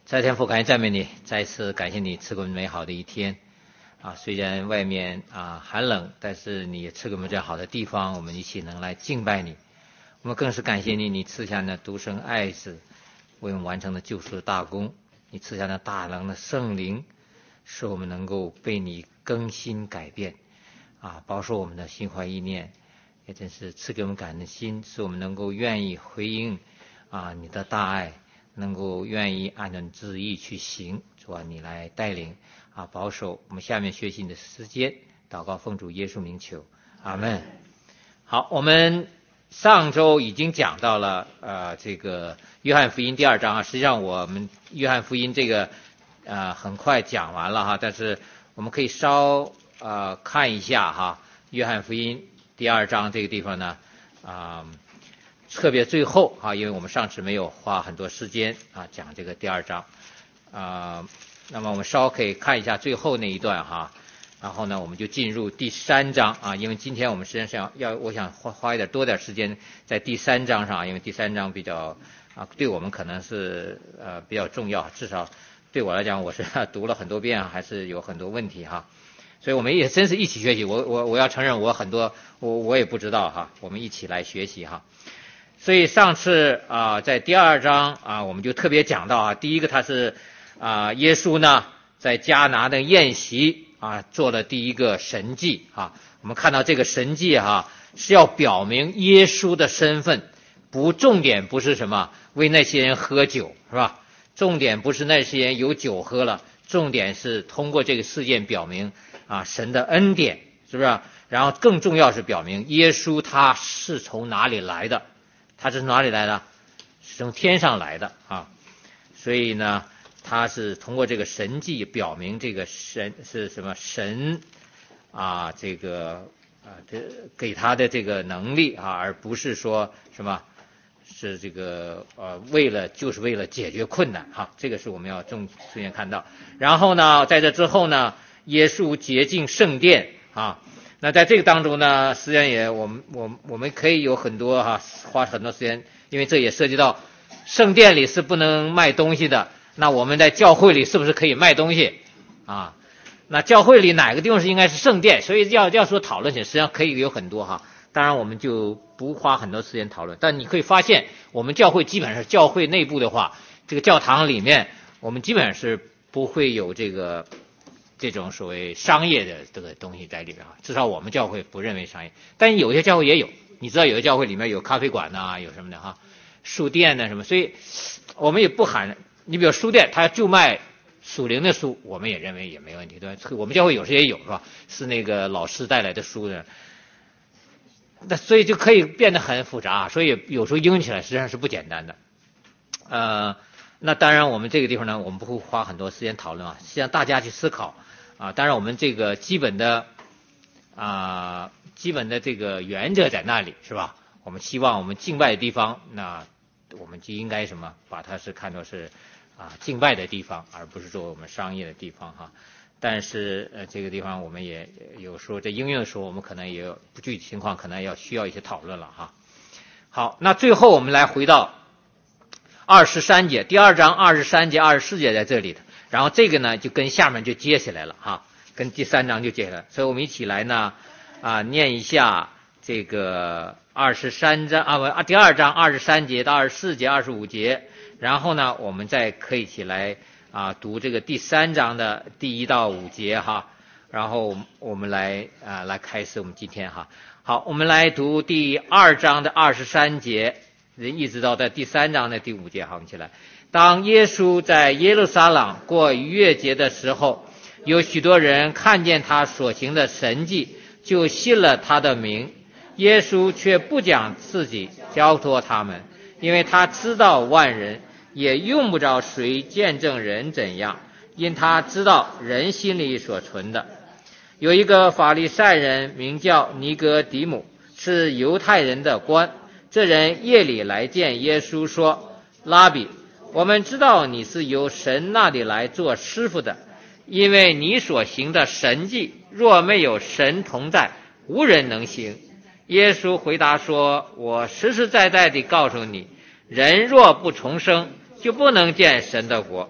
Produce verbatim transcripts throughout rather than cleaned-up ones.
在天父，感谢赞美你，再一次感谢你赐给我们美好的一天啊！虽然外面啊寒冷，但是你也赐给我们这样好的地方，我们一起能来敬拜你。我们更是感谢你，你赐下那独生爱子为我们完成了救赎的大功，你赐下那大能的圣灵，使我们能够被你更新改变啊，保守我们的心怀意念，也真是赐给我们感恩的心，使我们能够愿意回应啊你的大爱，能够愿意按照你旨意去行。主啊，你来带领啊，保守我们下面学习你的时间，祷告奉主耶稣名求，阿们。好，我们上周已经讲到了呃这个约翰福音第二章啊，实际上我们约翰福音这个呃很快讲完了哈，但是我们可以稍呃看一下哈，约翰福音第二章这个地方呢啊。呃特别最后啊，因为我们上次没有花很多时间啊讲这个第二章啊，那么我们稍可以看一下最后那一段哈，然后呢我们就进入第三章啊，因为今天我们实际上要我想花花一点多点时间在第三章上，因为第三章比较啊对我们可能是呃比较重要，至少对我来讲我是读了很多遍还是有很多问题哈，所以我们也真是一起学习，我我我要承认我很多我我也不知道哈，我们一起来学习哈。所以上次啊，在第二章啊，我们就特别讲到啊，第一个他是啊，耶稣呢在迦拿的宴席啊做了第一个神迹啊。我们看到这个神迹哈是要表明耶稣的身份，不重点不是什么为那些人喝酒是吧？重点不是那些人有酒喝了，重点是通过这个事件表明啊神的恩典，是不是？然后更重要是表明耶稣他是从哪里来的。他是从哪里来的？是从天上来的啊！所以呢，他是通过这个神迹表明这个神是什么神啊？这个啊，这给他的这个能力啊，而不是说什么是这个呃，为了就是为了解决困难哈、啊。这个是我们要重首先看到。然后呢，在这之后呢，耶稣洁净圣殿啊。那在这个当中呢，实际上也我们我们我们可以有很多哈、啊，花很多时间，因为这也涉及到圣殿里是不能卖东西的。那我们在教会里是不是可以卖东西啊？那教会里哪个地方是应该是圣殿？所以要要说讨论起来，实际上可以有很多哈。当然我们就不花很多时间讨论，但你可以发现，我们教会基本上是教会内部的话，这个教堂里面我们基本上是不会有这个。这种所谓商业的这个东西在里边啊，至少我们教会不认为商业，但有些教会也有，你知道有些教会里面有咖啡馆呐、啊，有什么的哈，书店呐什么，所以我们也不喊，你比如书店，他就卖属灵的书，我们也认为也没问题，对吧？我们教会有时也有是吧？是那个老师带来的书的，那所以就可以变得很复杂，所以有时候应用起来实际上是不简单的，呃。那当然我们这个地方呢，我们不会花很多时间讨论啊，实际上大家去思考啊，当然我们这个基本的啊基本的这个原则在那里是吧？我们希望我们敬拜的地方，那我们就应该什么把它是看作是啊敬拜的地方，而不是说我们商业的地方哈。但是呃这个地方我们也有时候在应用的时候，我们可能也有不具体情况，可能要需要一些讨论了哈。好，那最后我们来回到二十三节，第二章二十三节、二十四节在这里的，然后这个呢就跟下面就接起来了哈，跟第三章就接起来了，所以我们一起来呢啊念一下这个二十三章啊不第二章二十三节到二十四节、二十五节，然后呢我们再可以一起来啊读这个第三章的第一到五节哈，然后我们来啊来开始我们今天哈。好，我们来读第二章的二十三节。一直到在第三章的第五节，好，我们起来。当耶稣在耶路撒冷过逾越节的时候，有许多人看见他所行的神迹，就信了他的名。耶稣却不将自己交托他们，因为他知道万人，也用不着谁见证人怎样，因他知道人心里所存的。有一个法利赛人名叫尼哥底母，是犹太人的官。这人夜里来见耶稣说，拉比，我们知道你是由神那里来做师傅的，因为你所行的神迹，若没有神同在，无人能行。耶稣回答说，我实实在在地告诉你，人若不重生，就不能见神的国。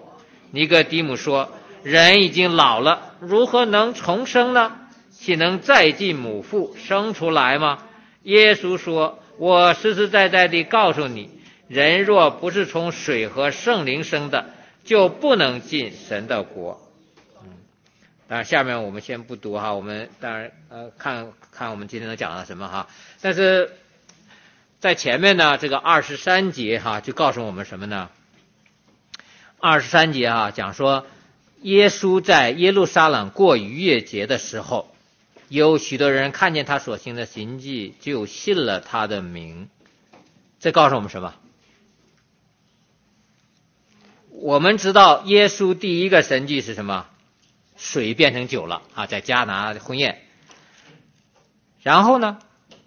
尼哥底母说，人已经老了，如何能重生呢？岂能再进母腹生出来吗？耶稣说，我实实在在地告诉你，人若不是从水和圣灵生的，就不能进神的国。嗯，当然下面我们先不读哈，我们当然呃看看我们今天能讲到什么哈。但是在前面呢，这个二十三节哈就告诉我们什么呢？二十三节啊讲说，耶稣在耶路撒冷过逾越节的时候，有许多人看见他所行的行迹，就信了他的名。这告诉我们什么？我们知道耶稣第一个神迹是什么？水变成酒了啊，在迦拿婚宴。然后呢，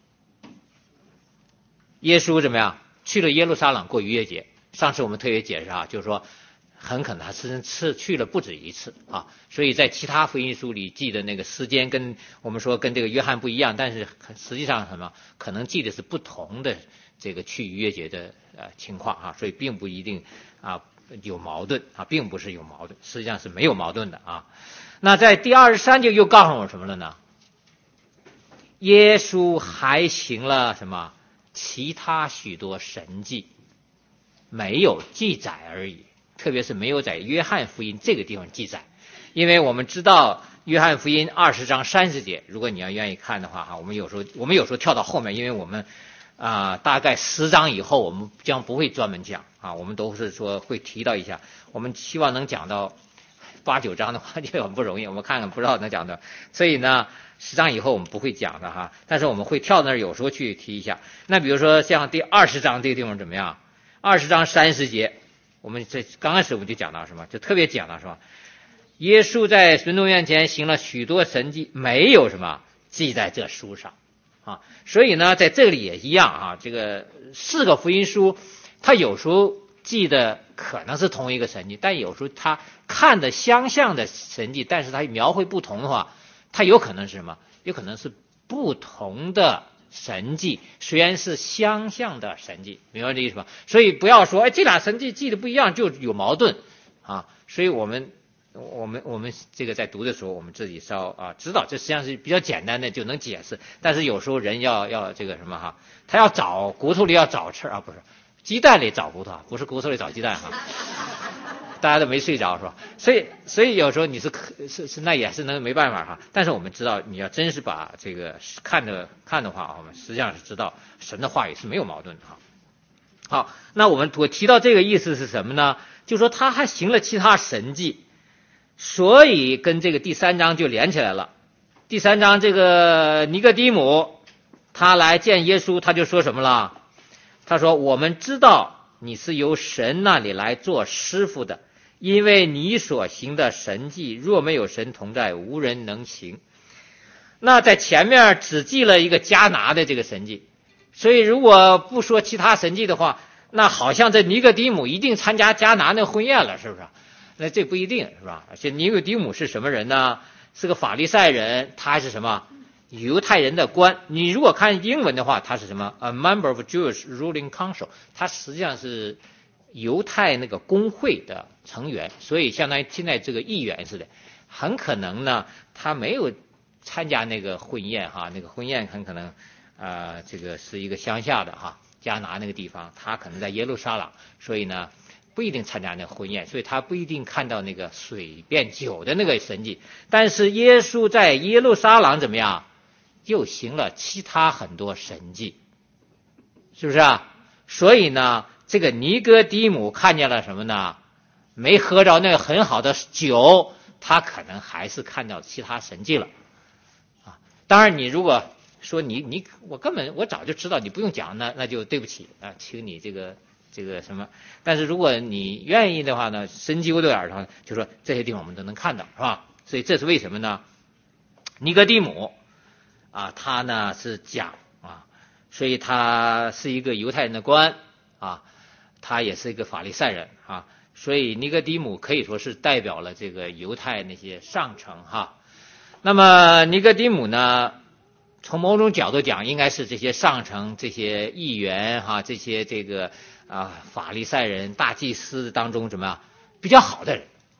耶稣怎么样？去了耶路撒冷过逾越节。上次我们特别解释啊，就是说很可能他是是去了不止一次啊，所以在其他福音书里记的那个时间跟我们说跟这个约翰不一样，但是实际上什么可能记的是不同的这个去逾越节的呃情况啊，所以并不一定啊有矛盾啊，并不是有矛盾，实际上是没有矛盾的啊。那在第二十三节又告诉我什么了呢？耶稣还行了什么其他许多神迹，没有记载而已。特别是没有在约翰福音这个地方记载，因为我们知道约翰福音二十章三十节，如果你要愿意看的话哈，我们有时候我们有时候跳到后面，因为我们啊、呃、大概十章以后我们将不会专门讲啊，我们都是说会提到一下，我们希望能讲到八九章的话就很不容易，我们看看不知道能讲到，所以呢十章以后我们不会讲的哈，但是我们会跳到那儿有时候去提一下。那比如说像第二十章这个地方怎么样？二十章三十节。我们这刚开始我们就讲到什么，就特别讲到什么，耶稣在神农院前行了许多神迹，没有什么记在这书上啊。所以呢，在这里也一样啊，这个四个福音书，它有时候记的可能是同一个神迹，但有时候它看的相像的神迹，但是它描绘不同的话，它有可能是什么？有可能是不同的神迹，虽然是相像的神迹，明白这意思吧？所以不要说哎，这俩神迹记的不一样就有矛盾啊。所以我们我们我们这个在读的时候，我们自己稍啊知道，这实际上是比较简单的就能解释。但是有时候人要要这个什么哈，他要找骨头里要找刺啊，不是鸡蛋里找骨头，不是骨头里找鸡蛋哈。大家都没睡着是吧？所以所以有时候你是是是那也是能没办法哈。但是我们知道，你要真是把这个看着看的话，我们实际上是知道神的话语是没有矛盾的哈。好，那我们我提到这个意思是什么呢？就说他还行了其他神迹，所以跟这个第三章就连起来了。第三章这个尼哥底母他来见耶稣，他就说什么了？他说：“我们知道你是由神那里来做师傅的。”因为你所行的神迹，若没有神同在，无人能行。那在前面只记了一个迦拿的这个神迹，所以如果不说其他神迹的话，那好像这尼哥底母一定参加迦拿那婚宴了，是不是？那这不一定是吧？而且尼哥底母是什么人呢？是个法利赛人，他还是什么犹太人的官。你如果看英文的话，他是什么 ？A member of Jewish ruling council， 他实际上是犹太那个工会的成员，所以相当于现在这个议员似的。很可能呢，他没有参加那个婚宴哈，那个婚宴很可能呃这个是一个乡下的哈，迦拿那个地方，他可能在耶路撒冷，所以呢不一定参加那个婚宴，所以他不一定看到那个水变酒的那个神迹。但是耶稣在耶路撒冷怎么样？又行了其他很多神迹，是不是啊？所以呢，这个尼哥底母看见了什么呢？没喝着那个很好的酒，他可能还是看到其他神迹了啊。当然，你如果说你你我根本我早就知道，你不用讲，那那就对不起啊，请你这个这个什么。但是如果你愿意的话呢，深究点儿的话，就说这些地方我们都能看到，是吧？所以这是为什么呢？尼哥底母啊，他呢是讲啊，所以他是一个犹太人的官啊，他也是一个法利赛人啊，所以尼哥底母可以说是代表了这个犹太那些上层哈。那么尼哥底母呢，从某种角度讲，应该是这些上层、这些议员哈、这些这个啊法利赛人、大祭司当中怎么样比较好的人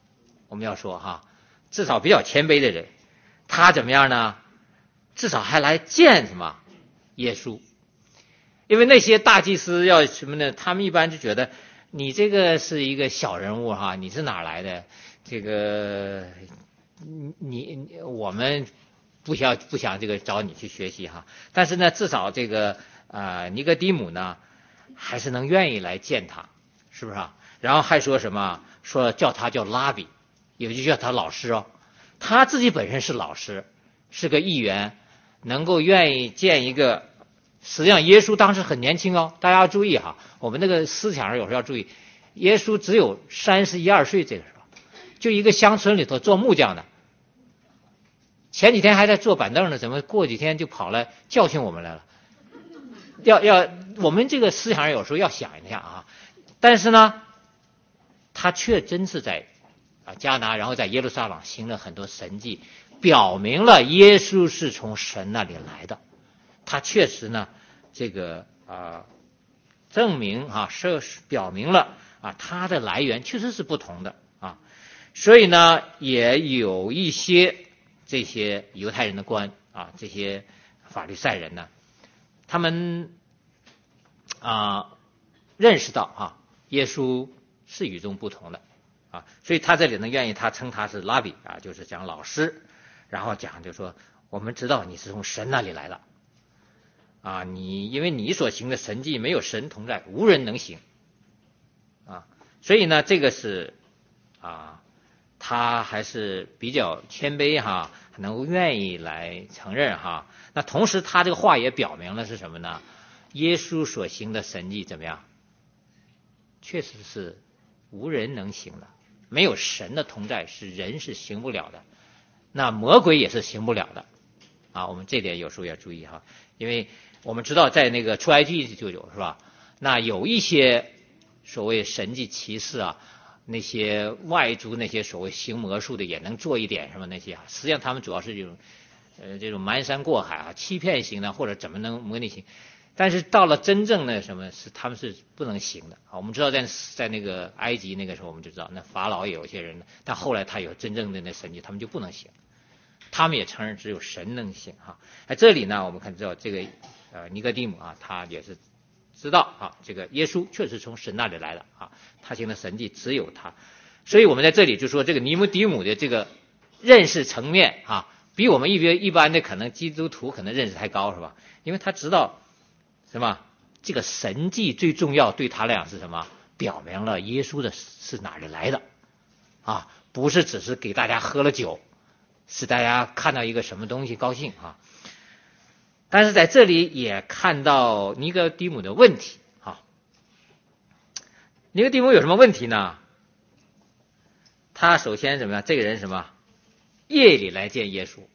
我们要说哈，至少比较谦卑的人，他怎么样呢？至少还来见什么耶稣。因为那些大祭司要什么呢？他们一般就觉得你这个是一个小人物哈，你是哪来的？这个你你我们不想不想这个找你去学习哈。但是呢，至少这个呃尼哥底母呢，还是能愿意来见他，是不是啊？然后还说什么？说叫他叫拉比，也就叫他老师哦。他自己本身是老师，是个议员，能够愿意见一个。实际上耶稣当时很年轻哦，大家要注意哈，我们那个思想上有时候要注意，耶稣只有三十一二岁，这个时候就一个乡村里头做木匠的，前几天还在坐板凳呢，怎么过几天就跑来教训我们来了？要要我们这个思想上有时候要想一下啊。但是呢，他却真是在啊迦拿，然后在耶路撒冷行了很多神迹，表明了耶稣是从神那里来的。他确实呢，这个啊，证明啊，是表明了啊，他的来源确实是不同的啊，所以呢，也有一些这些犹太人的官啊，这些法利赛人呢，他们啊认识到啊，耶稣是与众不同的啊，所以他这里呢，愿意他称他是拉比啊，就是讲老师，然后讲就说我们知道你是从神那里来的。啊，你因为你所行的神迹没有神同在，无人能行啊，所以呢，这个是啊，他还是比较谦卑哈，能够愿意来承认哈。那同时，他这个话也表明了是什么呢？耶稣所行的神迹怎么样？确实是无人能行的，没有神的同在，是人是行不了的，那魔鬼也是行不了的啊。我们这点有时候要注意哈，因为我们知道在那个出埃及就有是吧？那有一些所谓神迹奇事啊，那些外族那些所谓行魔术的也能做一点什么那些啊，实际上他们主要是这种呃这种瞒山过海啊，欺骗型的或者怎么能模拟型。但是到了真正的什么是他们是不能行的啊。我们知道在在那个埃及那个时候我们就知道，那法老也有些人，但后来他有真正的那神迹，他们就不能行。他们也承认只有神能行哈。在这里呢，我们看知道这个呃尼哥底母啊，他也是知道啊，这个耶稣确实从神那里来的啊，他行的神迹只有他。所以我们在这里就说这个尼哥底母的这个认识层面啊，比我们一般一般的可能基督徒可能认识还高是吧？因为他知道什么？这个神迹最重要，对他来讲是什么？表明了耶稣的是哪里来的啊，不是只是给大家喝了酒。使大家看到一个什么东西高兴啊，但是在这里也看到尼哥底母的问题啊。尼哥底母有什么问题呢？他首先怎么样？这个人什么？夜里来见耶稣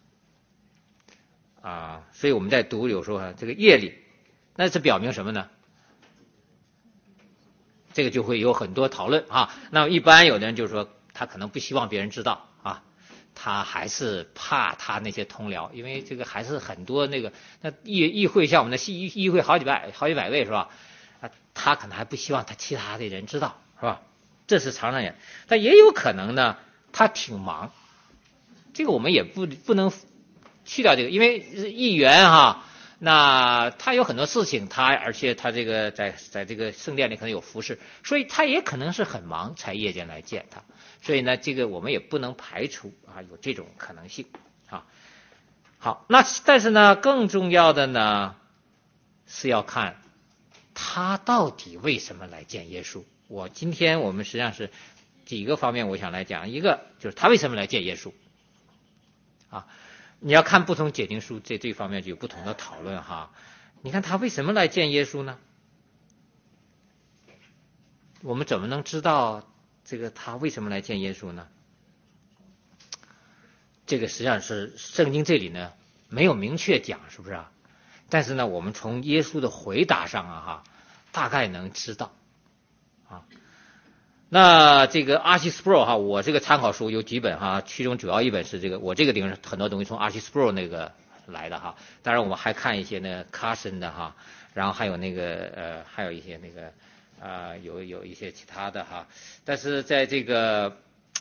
啊，所以我们在读有时候啊，这个夜里，那是表明什么呢？这个就会有很多讨论啊。那么一般有的人就是说，他可能不希望别人知道啊。他还是怕他那些同僚，因为这个还是很多那个那议议会像我们的议议会好几百好几百位是吧？啊，他可能还不希望他其他的人知道是吧？这是常常人，但也有可能呢，他挺忙，这个我们也不不能去掉这个，因为议员哈，那他有很多事情，他而且他这个在在这个圣殿里可能有服侍，所以他也可能是很忙才夜间来见他。所以呢，这个我们也不能排除啊有这种可能性啊。好，那但是呢，更重要的呢是要看他到底为什么来见耶稣。我今天我们实际上是几个方面，我想来讲，一个就是他为什么来见耶稣啊。你要看不同解经书，在这方面就有不同的讨论哈。你看他为什么来见耶稣呢？我们怎么能知道这个他为什么来见耶稣呢？这个实际上是圣经这里呢没有明确讲，是不是啊？但是呢，我们从耶稣的回答上啊哈，大概能知道啊。那这个阿西斯普罗哈，我这个参考书有几本哈，其中主要一本是这个，我这个地方很多东西从阿西斯普罗那个来的哈。当然我们还看一些呢卡森的哈，然后还有那个呃还有一些那个啊、呃、有有一些其他的哈。但是在这个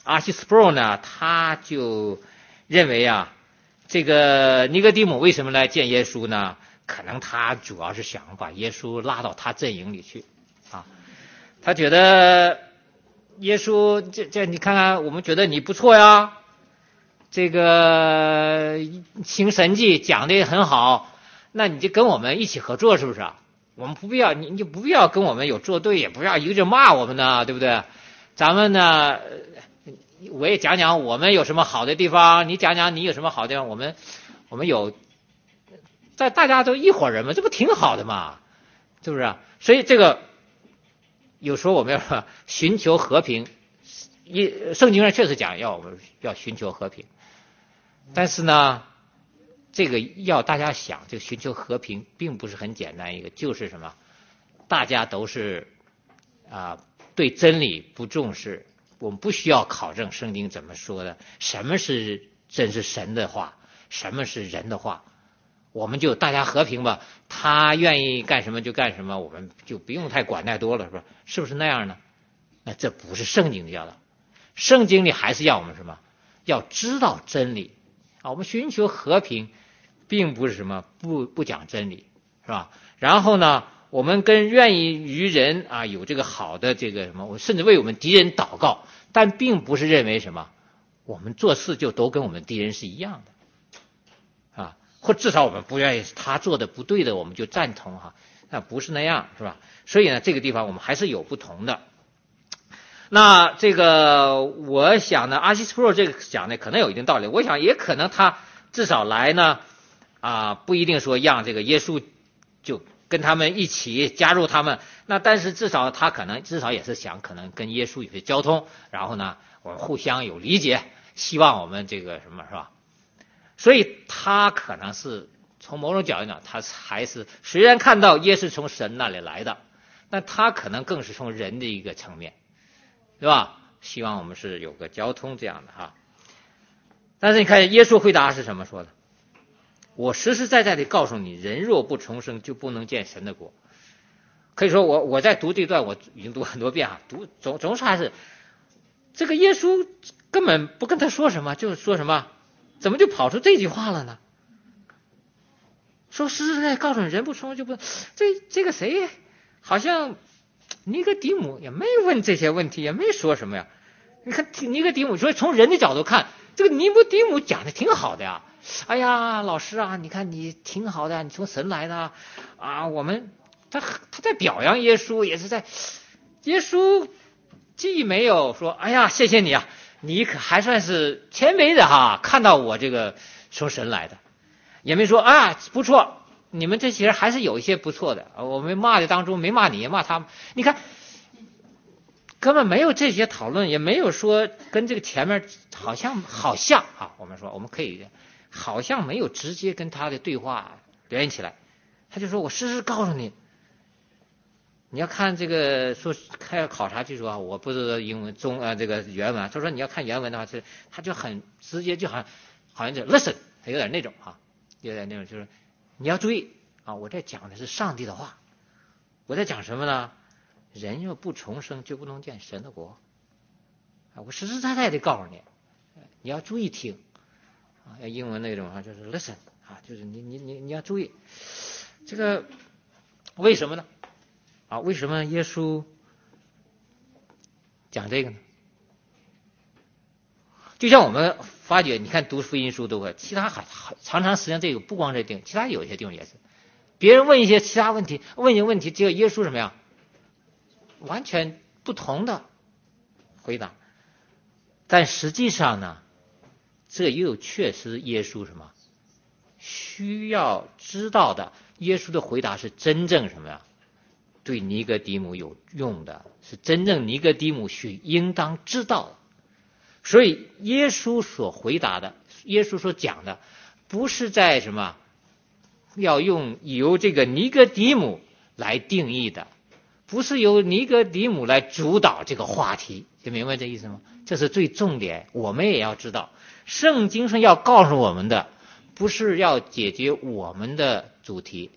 阿西斯波罗呢，他就认为啊，这个尼哥底母为什么来见耶稣呢？可能他主要是想把耶稣拉到他阵营里去啊，他觉得耶稣这这你看看，我们觉得你不错呀，这个行神迹讲的也很好，那你就跟我们一起合作是不是啊？我们不必要，你你就不必要跟我们有作对，也不要一个劲骂我们呢，对不对？咱们呢，我也讲讲我们有什么好的地方，你讲讲你有什么好的地方，我们我们有，在大家都一伙人嘛，这不挺好的嘛，是不是啊？所以这个有时候我们要寻求和平，一圣经上确实讲要我们要寻求和平，但是呢，这个要大家想，这个寻求和平并不是很简单一个，就是什么，大家都是啊、呃、对真理不重视，我们不需要考证圣经怎么说的，什么是真是神的话，什么是人的话，我们就大家和平吧，他愿意干什么就干什么，我们就不用太管太多了，是吧？是不是那样呢？那这不是圣经的教导，圣经里还是要我们什么？要知道真理啊！我们寻求和平，并不是什么不不讲真理，是吧？然后呢，我们跟愿意与人啊有这个好的这个什么，我甚至为我们敌人祷告，但并不是认为什么我们做事就都跟我们敌人是一样的啊，或至少我们不愿意他做的不对的，我们就赞同哈，那不是那样，是吧？所以呢，这个地方我们还是有不同的。那这个我想呢，阿西斯波罗这个讲的可能有一定道理，我想也可能他至少来呢啊，不一定说让这个耶稣就跟他们一起加入他们，那但是至少他可能至少也是想可能跟耶稣有些交通，然后呢我们互相有理解，希望我们这个什么是吧？所以他可能是从某种角度讲，他还是虽然看到耶稣从神那里来的，但他可能更是从人的一个层面，对吧？希望我们是有个交通这样的哈。但是你看耶稣回答是什么说的？我实实在在的告诉你，人若不重生，就不能见神的国。可以说我我在读这段我已经读很多遍哈，读总总是还是这个耶稣根本不跟他说什么，就是说什么，怎么就跑出这句话了呢？说实实在在告诉你，人不重生就不能，这这个谁好像尼哥底母也没问这些问题，也没说什么呀。你看尼哥底母，所以从人的角度看，这个尼哥底母讲的挺好的呀。哎呀，老师啊，你看你挺好的，你从神来的啊。我们他他在表扬耶稣，也是在耶稣既没有说，哎呀，谢谢你啊，你可还算是谦卑的哈，看到我这个从神来的，也没说啊不错，你们这些人还是有一些不错的，我们骂的当中没骂你，也骂他们，你看根本没有这些讨论，也没有说跟这个前面好像好像啊，我们说我们可以好像没有直接跟他的对话联系起来，他就说我实时告诉你，你要看这个说开考察技术啊，我不是英文中啊、呃、这个原文，他说你要看原文的话，是他就很直接，就好像好像就 listen， 他有点那种啊，有点那种就是你要注意啊，我在讲的是上帝的话，我在讲什么呢？人若不重生，就不能见神的国啊！我实实在在的告诉你，你要注意听啊，英文那种啊，就是 listen 啊，就是你你你你要注意这个为什么呢？啊，为什么耶稣讲这个呢？就像我们发觉，你看读福音书都会，其他还常常实际上这个不光这地方，其他有一些地方也是，别人问一些其他问题，问一些问题，只有耶稣什么呀？完全不同的回答，但实际上呢，这又确实耶稣什么需要知道的，耶稣的回答是真正什么呀？对尼哥底母有用的，是真正尼哥底母需应当知道的。所以耶稣所回答的，耶稣所讲的，不是在什么要用由这个尼哥底母来定义的，不是由尼哥底母来主导这个话题，就明白这意思吗？这是最重点，我们也要知道，圣经上要告诉我们的，不是要解决我们的主题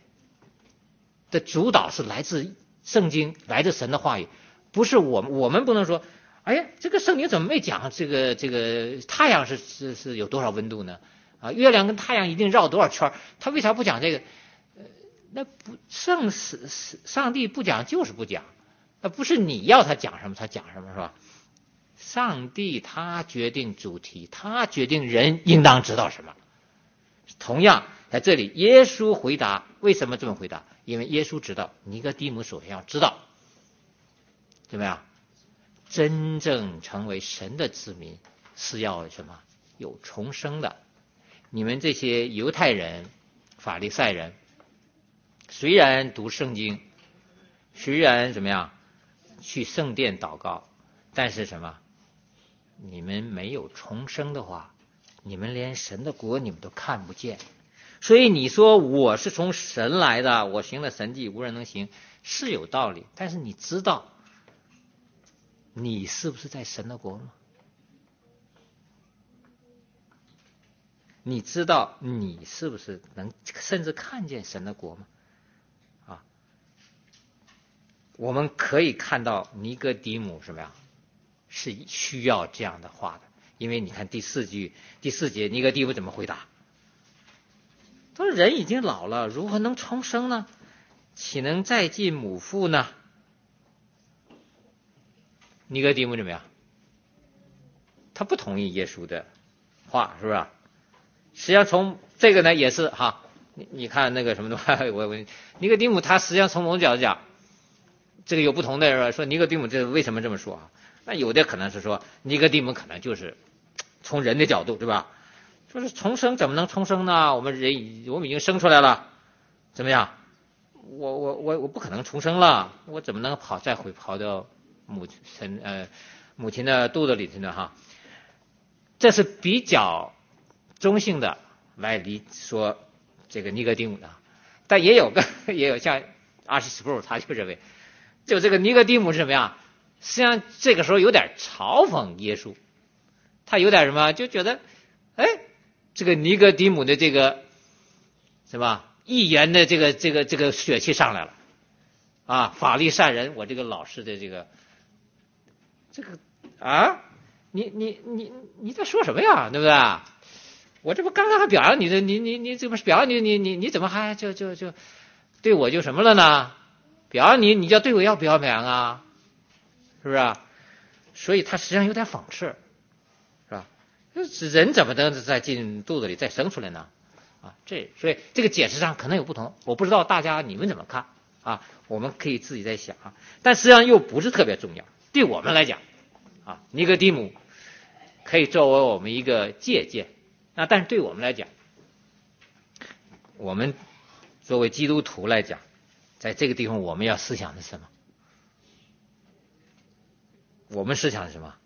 的主导，是来自圣经，来自神的话语，不是我们，我们不能说哎呀，这个圣经怎么没讲这个这个太阳是是是有多少温度呢？啊，月亮跟太阳一定绕多少圈？他为啥不讲这个？呃，那不圣是上帝不讲就是不讲，那不是你要他讲什么他讲什么是吧？上帝他决定主题，他决定人应当知道什么。同样在这里，耶稣回答为什么这么回答？因为耶稣知道尼哥底母首先要知道怎么样，真正成为神的子民是要什么？有重生的。你们这些犹太人、法利赛人，虽然读圣经，虽然怎么样去圣殿祷告，但是什么？你们没有重生的话，你们连神的国你们都看不见。所以你说我是从神来的，我行了神迹无人能行，是有道理。但是你知道你是不是在神的国吗？你知道你是不是能甚至看见神的国吗？啊，我们可以看到尼哥底母什么呀？是需要这样的话的。因为你看第四句第四节，尼哥底母怎么回答？他说人已经老了，如何能重生呢？岂能再进母腹呢？尼哥底母怎么样？他不同意耶稣的话，是不是？实际上从这个呢也是哈，你你看那个什么的话，我我尼哥底母他实际上从某种角度讲，这个有不同的人说尼哥底母这为什么这么说啊？那有的可能是说尼哥底母可能就是从人的角度，对吧？说是重生怎么能重生呢？我们人我们已经生出来了，怎么样？我我我我不可能重生了，我怎么能跑再回跑到母亲呃母亲的肚子里去呢？哈，这是比较中性的来理说这个尼哥底母的，但也有个也有像阿西斯布他就认为，就这个尼哥底母是什么呀？实际上这个时候有点嘲讽耶稣，他有点什么就觉得，哎，这个尼哥底母的这个什么议言的这个这个这个血气上来了啊，法利赛人，我这个老师的这个这个啊，你你你你在说什么呀？对不对？我这不刚刚还表扬你的，你你你这不是表扬你你你你怎么还就就就对我就什么了呢？表扬你，你就对我要表扬啊，是不是？所以他实际上有点讽刺，是吧？人怎么能再进肚子里再生出来呢？啊，这所以这个解释上可能有不同，我不知道大家你们怎么看啊？我们可以自己在想啊，但实际上又不是特别重要。对我们来讲，啊，尼哥底母可以作为我们一个借鉴。那但是对我们来讲，我们作为基督徒来讲，在这个地方我们要思想的是什么？我们思想是什么？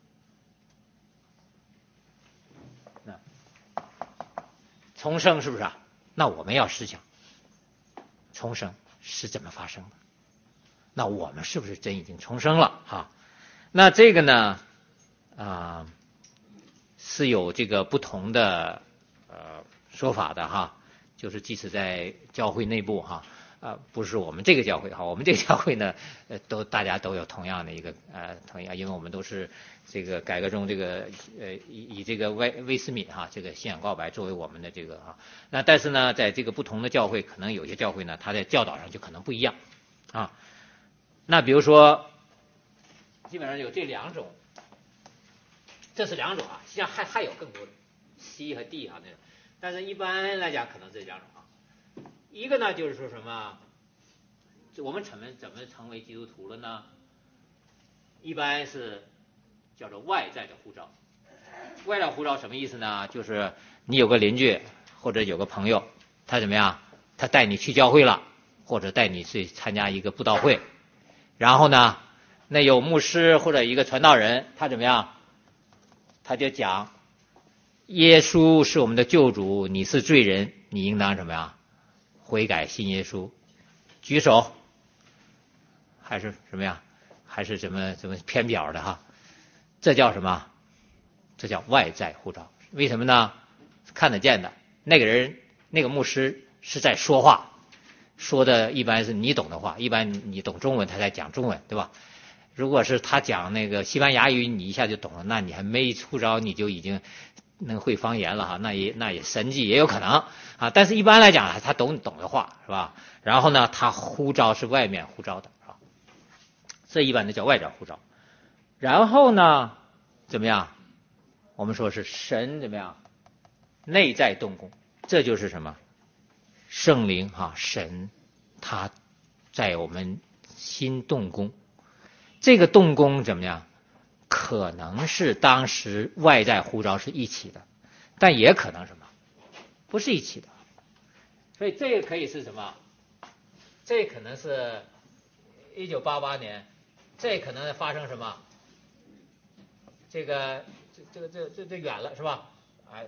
那重生是不是啊？那我们要思想重生是怎么发生的？那我们是不是真已经重生了？哈，那这个呢，啊、呃，是有这个不同的呃说法的哈，就是即使在教会内部哈。啊，不是我们这个教会哈，我们这个教会呢，呃，都大家都有同样的一个呃同样，因为我们都是这个改革中这个呃以以这个威威斯敏哈这个信仰告白作为我们的这个哈，那但是呢，在这个不同的教会，可能有些教会呢，它在教导上就可能不一样啊。那比如说，基本上有这两种，这是两种啊，实际上还还有更多的 C 和 D 啊那种，但是一般来讲可能这两种啊。一个呢就是说什么，我们怎么怎么成为基督徒了呢？一般是叫做外在的呼召。外在呼召什么意思呢？就是你有个邻居或者有个朋友，他怎么样？他带你去教会了，或者带你去参加一个布道会，然后呢，那有牧师或者一个传道人，他怎么样？他就讲，耶稣是我们的救主，你是罪人，你应当怎么样？悔改信耶稣，举手，还是什么呀？还是什么什么偏表的哈？这叫什么？这叫外在呼召。为什么呢？看得见的那个人，那个牧师是在说话，说的一般是你懂的话，一般你懂中文他在讲中文，对吧？ 如果是他讲那个西班牙语，你一下就懂了，那你还没出招你就已经能会方言了哈，那也那也神迹也有可能啊。但是一般来讲，他懂懂的话是吧？然后呢，他呼召是外面呼召的啊，这一般的叫外召呼召。然后呢，怎么样？我们说是神怎么样？内在动工，这就是什么？圣灵哈、啊，神他在我们心动工。这个动工怎么样？可能是当时外在呼召是一起的，但也可能什么？不是一起的。所以这个可以是什么？这可能是一九八八年，这可能发生什么？这个这个这这这远了是吧？哎，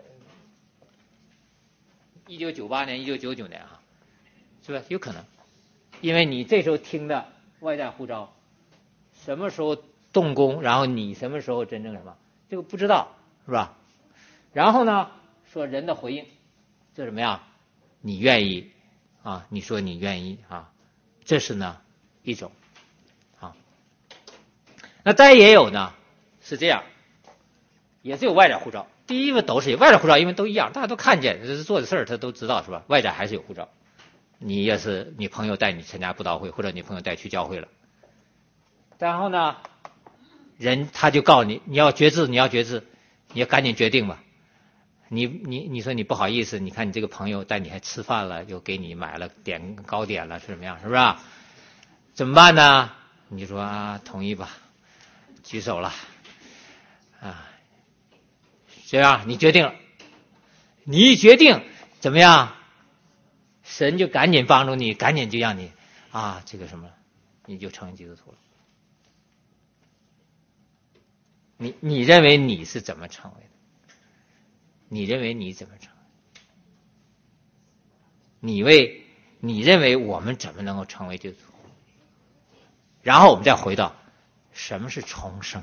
一九九八年、一九九九年哈，是吧？有可能，因为你这时候听的外在呼召，什么时候动工，然后你什么时候真正什么，这个不知道是吧？然后呢，说人的回应，这什么呀？你愿意啊？你说你愿意啊？这是呢一种啊。那再也有呢是这样，也是有外在护照。第一个都是有外在护照，因为都一样，大家都看见，这是做的事儿，他都知道是吧？外在还是有护照。你也是你朋友带你参加布道会，或者你朋友带去教会了，然后呢，人他就告诉你，你要决志，你要决志，你要赶紧决定吧。你你你说你不好意思，你看你这个朋友带你还吃饭了，又给你买了点糕点了，是怎么样？是不是？怎么办呢？你就说啊，同意吧，举手了，啊，这样你决定了，你一决定怎么样？神就赶紧帮助你，赶紧就让你啊，这个什么，你就成基督徒了。你你认为你是怎么成为的？你认为你怎么成为？你为你认为我们怎么能够成为基督徒？然后我们再回到什么是重生。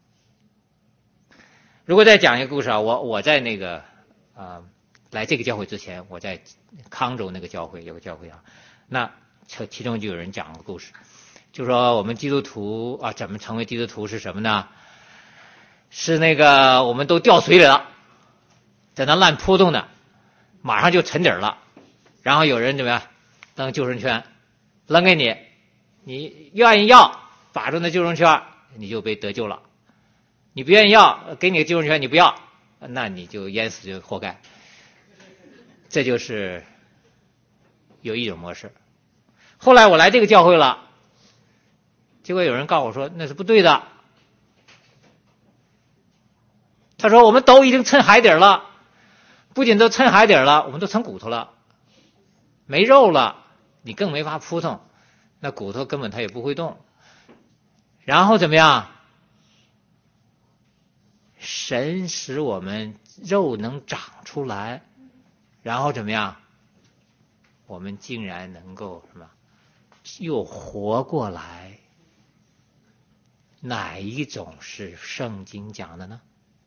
如果再讲一个故事啊，我我在那个啊、呃、来这个教会之前，我在康州那个教会有个教会啊，那其中就有人讲个故事，就说我们基督徒啊怎么成为基督徒是什么呢？是那个我们都掉水里了，在那烂扑通的，马上就沉底了，然后有人怎么样扔救生圈扔给你，你愿意要把住那救生圈，你就被得救了。你不愿意要，给你个救生圈你不要，那你就淹死就活该。这就是有一种模式。后来我来这个教会了，结果有人告诉我说那是不对的。他说我们都已经沉海底了，不仅都沉海底了，我们都成骨头了，没肉了，你更没法扑腾，那骨头根本它也不会动。然后怎么样？神使我们肉能长出来，然后怎么样？我们竟然能够什么？又活过来。哪一种是圣经讲的呢？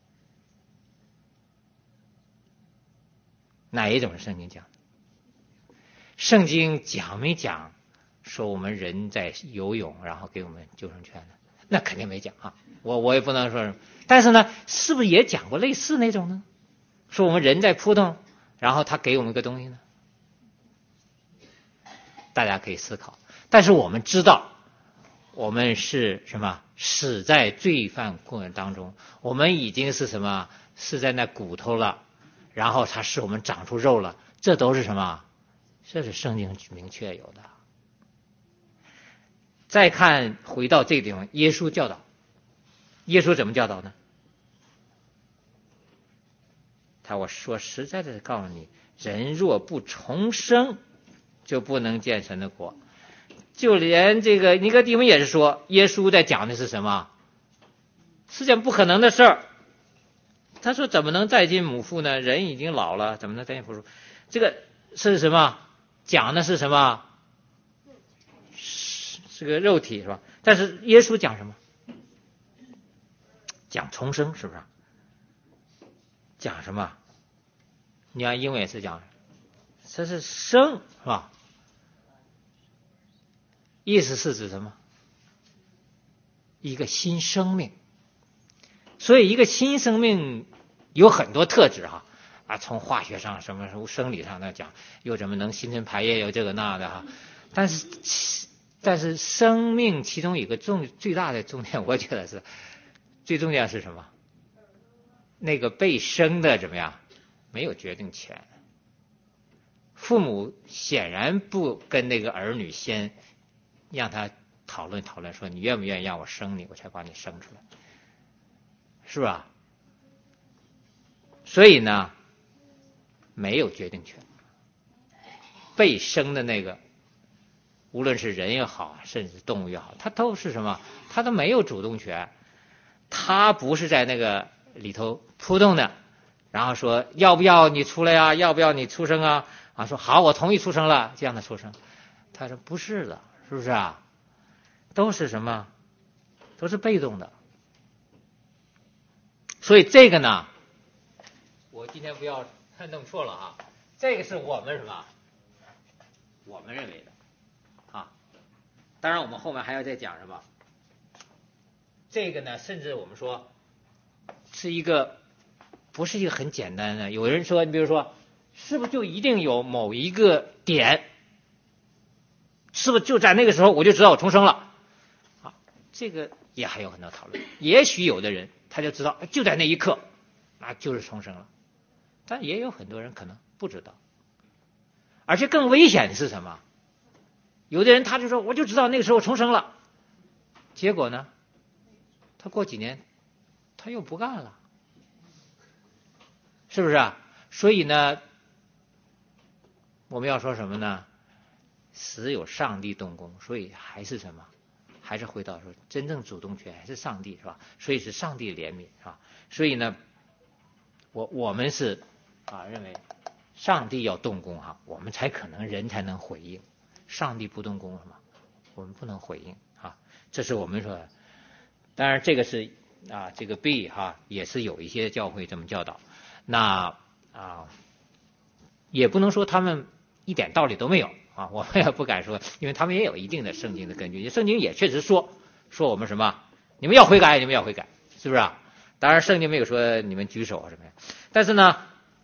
哪一种是圣经讲的？圣经讲没讲说我们人在游泳，然后给我们救生圈呢？那肯定没讲啊，我我也不能说什么。但是呢，是不是也讲过类似那种呢？说我们人在扑腾，然后他给我们一个东西呢？大家可以思考。但是我们知道，我们是什么？死在罪犯过程当中，我们已经是什么？是在那骨头了，然后它使我们长出肉了，这都是什么？这是圣经明确有的。再看回到这个地方，耶稣教导，耶稣怎么教导呢？他我说实在的告诉你，人若不重生，就不能见神的国。就连这个尼哥底母也是说，耶稣在讲的是什么？是件不可能的事儿。他说怎么能再进母腹呢？人已经老了，怎么能再进母腹？这个是什么？讲的是什么？是个肉体是吧？但是耶稣讲什么？讲重生，是不是？讲什么？你看英文也是讲，这是生是吧？意思是指什么？ 一个新生命。所以一个新生命有很多特质哈啊，从化学上什么生理上来讲，又怎么能新陈排列，有这个那的哈。但是但是生命其中一个重最大的重点，我觉得是最重要是什么？那个被生的怎么样？没有决定权。父母显然不跟那个儿女先让他讨论讨论，说你愿不愿意让我生你，我才把你生出来，是吧？所以呢，没有决定权。被生的那个，无论是人也好，甚至动物也好，他都是什么？他都没有主动权。他不是在那个里头扑动的，然后说要不要你出来呀、啊？要不要你出生啊？啊，说好，我同意出生了，这样的出生。他说不是的，是不是啊？都是什么？都是被动的。所以这个呢，我今天不要弄错了啊，这个是我们什么？我们认为的啊。当然，我们后面还要再讲什么？这个呢，甚至我们说是一个不是一个很简单的。有人说，你比如说，是不是就一定有某一个点？是不是就在那个时候我就知道我重生了？啊，这个也还有很多讨论。也许有的人他就知道，就在那一刻，那就是重生了。但也有很多人可能不知道。而且更危险的是什么？有的人他就说，我就知道那个时候重生了，结果呢？他过几年他又不干了，是不是啊？所以呢，我们要说什么呢？实有上帝动工，所以还是什么？还是回到说，真正主动权还是上帝，是吧？所以是上帝怜悯，是吧？所以呢，我我们是啊认为上帝要动工哈，我们才可能人才能回应。上帝不动工什么？我们不能回应啊，这是我们说的。当然，这个是啊，这个 B 哈也是有一些教会这么教导。那啊，也不能说他们一点道理都没有啊，我们也不敢说，因为他们也有一定的圣经的根据。圣经也确实说说我们什么，你们要悔改，你们要悔改，是不是啊？当然，圣经没有说你们举手啊什么呀。但是呢，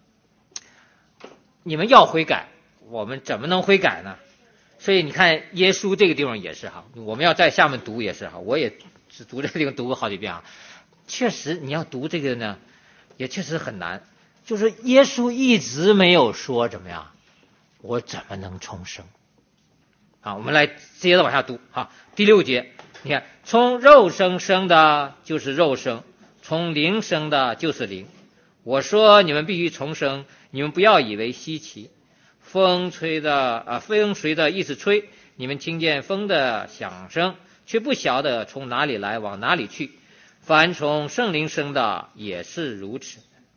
你们要悔改，我们怎么能悔改呢？所以你看，耶稣这个地方也是哈，我们要在下面读也是哈，我也。是读这个地方读过好几遍啊，确实你要读这个呢，也确实很难。就是耶稣一直没有说怎么样，我怎么能重生？啊，我们来接着往下读啊。第六节，你看，从肉生生的就是肉生，从灵生的就是灵。我说你们必须重生，你们不要以为稀奇。风吹的啊，风随着一直吹，你们听见风的响声。却不晓得从哪里来往哪里去，凡从圣灵生的也是如此。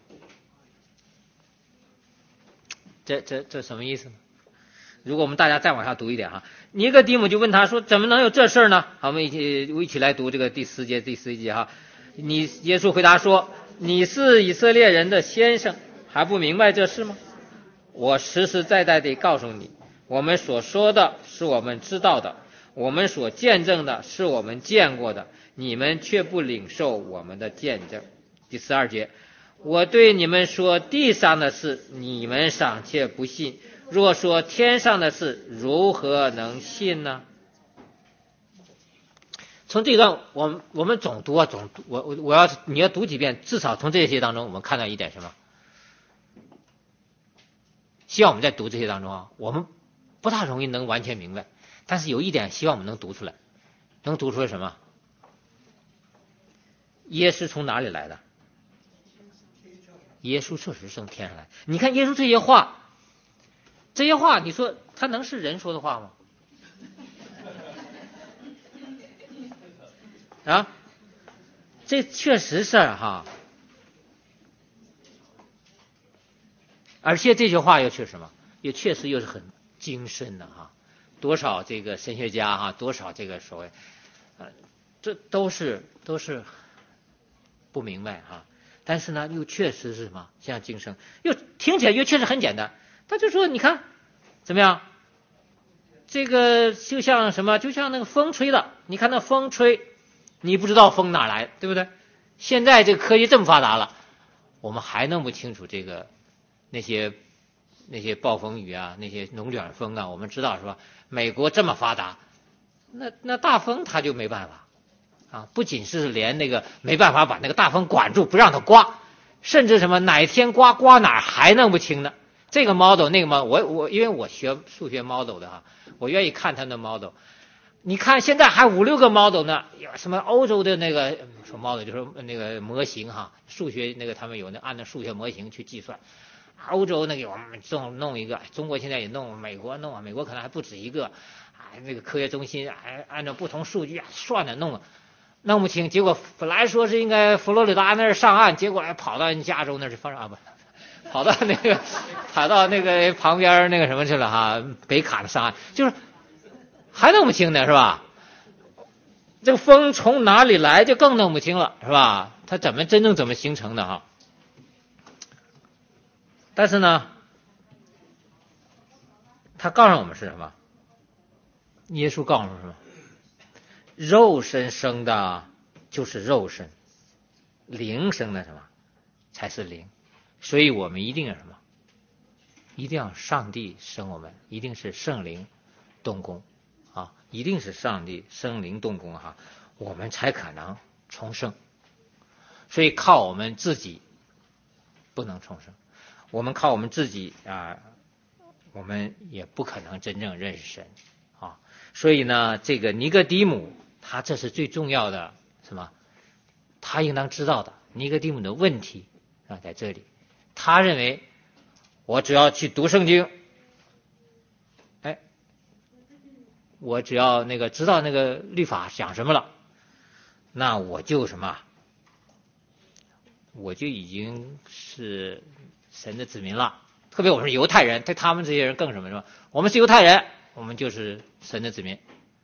这这这什么意思呢？如果我们大家再往下读一点哈，尼哥底母就问他说：“怎么能有这事呢？”好，我们一起一起来读这个第四节第四节哈。你耶稣回答说：“你是以色列人的先生，还不明白这事吗？我实实在在地告诉你，我们所说的是我们知道的。我们所见证的是我们见过的，你们却不领受我们的见证。第十二节，我对你们说地上的事，你们尚且不信，若说天上的事，如何能信呢？从这一段，我们我们总读啊，总读，我我我要你要读几遍，至少从这些当中，我们看到一点什么？希望我们在读这些当中啊，我们不大容易能完全明白。但是有一点，希望我们能读出来，能读出来什么？耶稣从哪里来的？耶稣确实从天上来。你看耶稣这些话，这些话，你说他能是人说的话吗？啊，这确实是哈。而且这句话又确实什么？也确实又是很精深的哈。多少这个神学家哈，多少这个所谓，呃，这都是都是不明白哈。但是呢，又确实是什么，像精神，又听起来又确实很简单。他就说，你看怎么样？这个就像什么，就像那个风吹的，你看那风吹， 你不知道风哪来，对不对？现在这个科技这么发达了，我们还弄不清楚这个那些那些暴风雨啊，那些龙卷风啊，我们知道是吧？美国这么发达，那那大风它就没办法啊，不仅是连那个没办法把那个大风管住不让它刮，甚至什么哪天刮刮哪儿还弄不清呢。这个 model 那个 model， 我我因为我学数学 model 的哈，我愿意看他的 model。你看现在还五六个 model 呢，有什么欧洲的那个说 model 就是那个模型哈，数学那个他们有那按照数学模型去计算。欧洲那个我们弄弄一个，中国现在也弄，美国弄啊，美国可能还不止一个，啊，那个科学中心还按照不同数据啊算的弄了，弄不清，结果本来说是应该佛罗里达那儿上岸，结果还跑到加州那是放啊不。跑到那个，跑到那个旁边那个什么去了哈，北卡的上岸，就是还弄不清呢，是吧？这个风从哪里来就更弄不清了，是吧？它怎么真正怎么形成的哈？但是呢，他告诉我们是什么？耶稣告诉我们什么？肉身生的就是肉身，灵生的什么才是灵。所以我们一定要什么？一定要上帝生我们，一定是圣灵动工啊，一定是上帝圣灵动工哈，我们才可能重生。所以靠我们自己不能重生，我们靠我们自己啊，我们也不可能真正认识神啊。所以呢，这个尼哥底母他这是最重要的什么？他应当知道的尼哥底母的问题啊，在这里。他认为我只要去读圣经，哎，我只要那个知道那个律法讲什么了，那我就什么，我就已经是神的子民了。特别我们是犹太人，对他们这些人更什么什么，我们是犹太人，我们就是神的子民。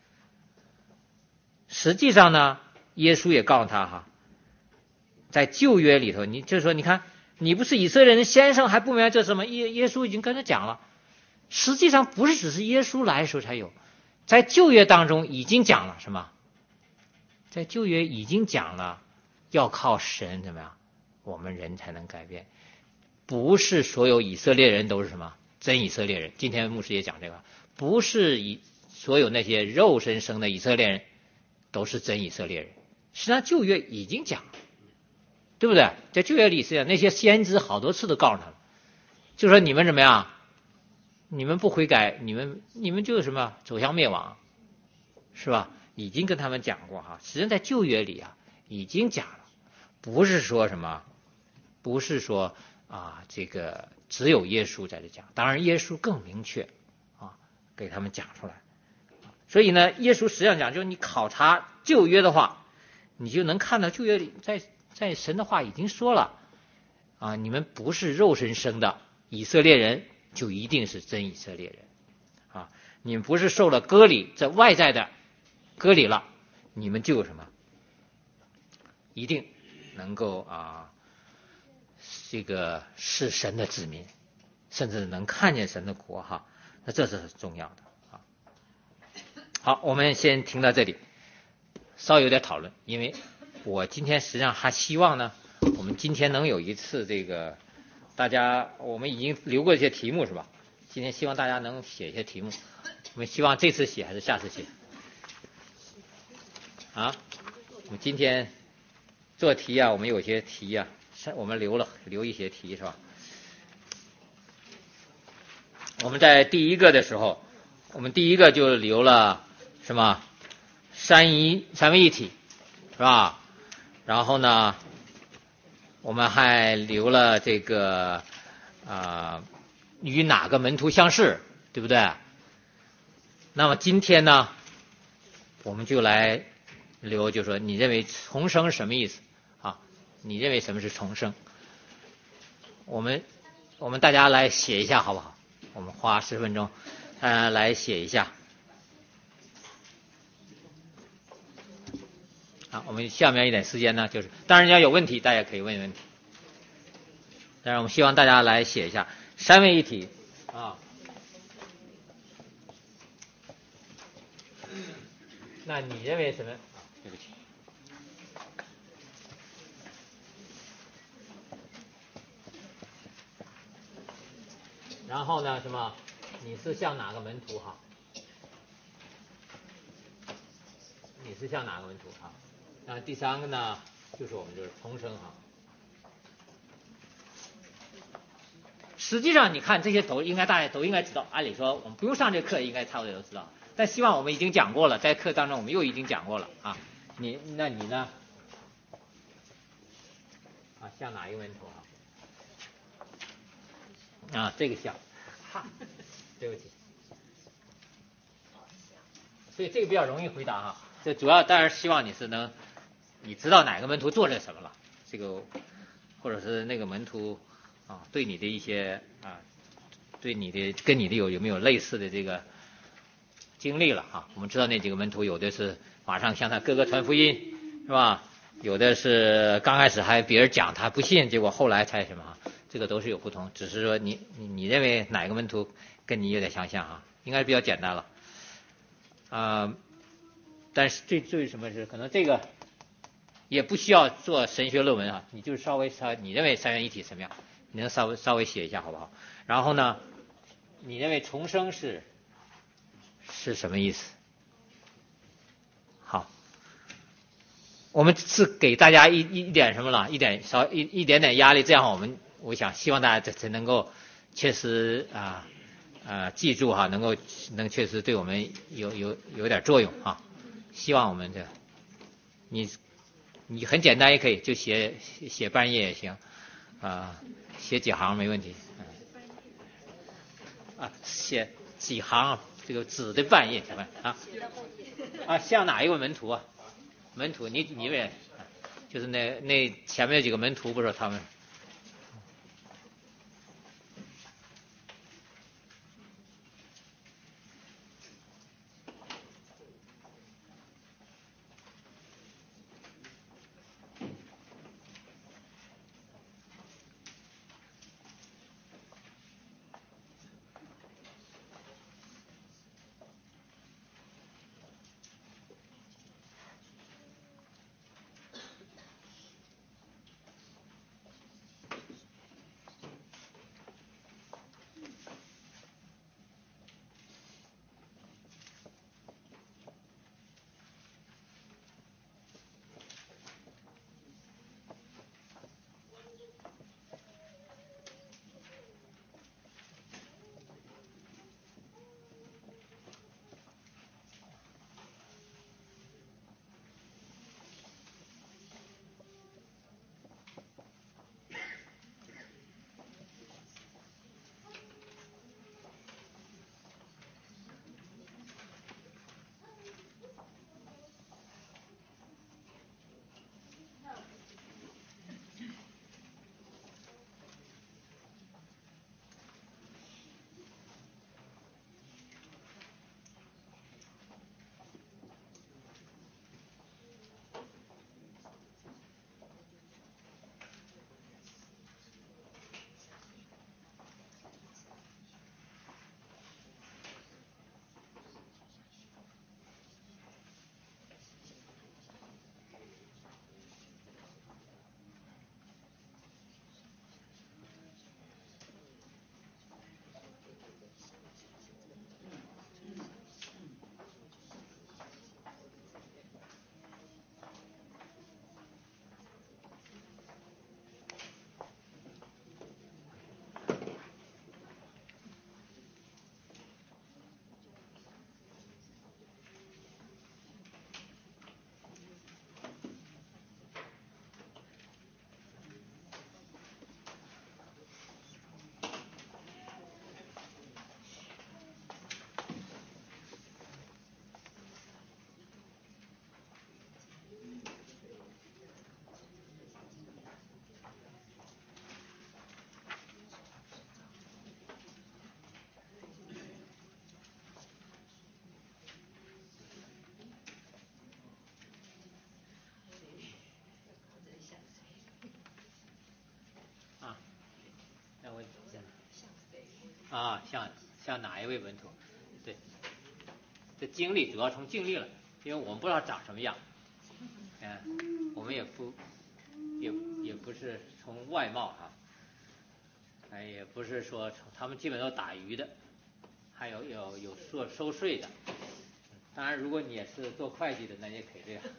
实际上呢，耶稣也告诉他哈，在旧约里头，你就是说，你看。你不是以色列人先生还不明白这是什么？耶耶稣已经跟他讲了，实际上不是只是耶稣来的时候才有，在旧约当中已经讲了什么？在旧约已经讲了，要靠神怎么样，我们人才能改变。不是所有以色列人都是什么真以色列人。今天牧师也讲这个，不是以所有那些肉身生的以色列人都是真以色列人。实际上旧约已经讲了。对不对？在旧约里是那些先知好多次都告诉他们，就说你们怎么样，你们不悔改，你们你们就是什么走向灭亡，是吧？已经跟他们讲过哈。实际上在旧约里啊已经讲了，不是说什么，不是说啊这个只有耶稣在这讲，当然耶稣更明确啊给他们讲出来。所以呢，耶稣实际上讲，就是你考察旧约的话，你就能看到旧约里在。在神的话已经说了啊，你们不是肉身生的以色列人，就一定是真以色列人啊！你们不是受了割礼，这外在的割礼了，你们就什么，一定能够啊，这个是神的子民，甚至能看见神的国哈。那这是很重要的啊。好，我们先停到这里，稍有点讨论，因为。我今天实际上还希望呢，我们今天能有一次这个，大家我们已经留过一些题目是吧？今天希望大家能写一些题目，我们希望这次写还是下次写？啊，我们今天做题啊，我们有些题啊，我们留了留一些题是吧？我们在第一个的时候，我们第一个就留了什么？三一三位一体，是吧？然后呢，我们还留了这个啊，与哪个门徒相似，对不对？那么今天呢，我们就来留，就说你认为重生是什么意思啊？你认为什么是重生？我们我们大家来写一下好不好？我们花十分钟，呃，来写一下。好，我们下面一点时间呢，就是当然要有问题，大家可以问问题。当然，我们希望大家来写一下三位一体啊。那你认为什么？对不起， 然后呢，什么？你是像哪个门徒哈？你是像哪个门徒哈？那第三个呢，就是我们就是重生哈。实际上，你看这些都应该大家都应该知道，按理说我们不用上这课，应该差不多都知道。但希望我们已经讲过了，在课当中我们又已经讲过了啊。你那你呢？啊，像哪一个门徒啊？啊，这个像，哈，对不起。所以这个比较容易回答哈。这主要当然希望你是能，你知道哪个门徒做了什么了，这个或者是那个门徒啊，对你的一些啊，对你的跟你的有有没有类似的这个经历了哈。我们知道那几个门徒有的是马上向他哥哥传福音，是吧？有的是刚开始还别人讲他不信，结果后来才什么，这个都是有不同。只是说你你你认为哪个门徒跟你有点相像啊？应该是比较简单了。啊、呃，但是最最什么是可能这个也不需要做神学论文啊，你就稍微稍你认为三元一体什么样，你能稍微稍微写一下好不好？然后呢，你认为重生是是什么意思？好，我们是给大家一一点什么了，一点稍一一点点压力，这样我们我想希望大家才能够确实啊。呃，记住哈，能够能确实对我们有有有点作用啊。希望我们这，你你很简单也可以，就写写半页也行，啊、呃，写几行没问题。啊，写几行这个纸的半页行吧？啊啊，像哪一位门徒啊？门徒，你你们就是那那前面几个门徒，不是他们。啊，像像哪一位门徒？对，这经历主要从经历了，因为我们不知道长什么样，嗯，我们也不也也不是从外貌哈、 哎，也不是说他们基本都打鱼的，还有有有做收税的。当然，如果你也是做会计的，那也可以这样。